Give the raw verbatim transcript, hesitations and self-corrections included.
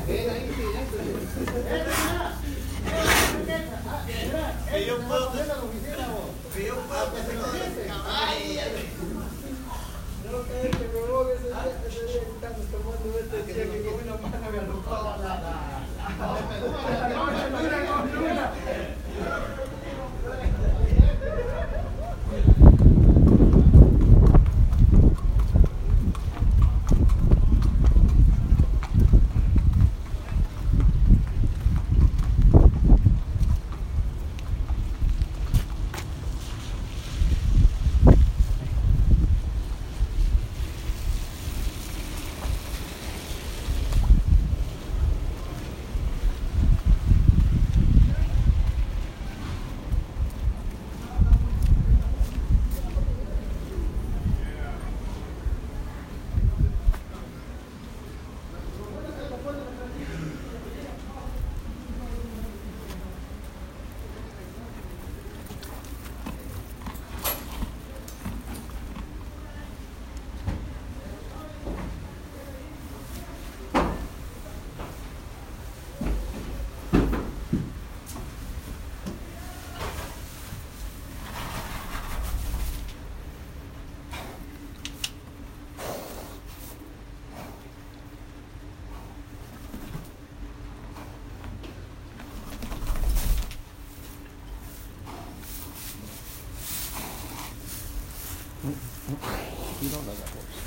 Que yo puedo hacer la oficina, vos. Que yo puedo hacer la oficina. Ay, ay. No, que este huevón ese día que estamos tomando este decía que con una mano me arrojaba la... You don't know that horse.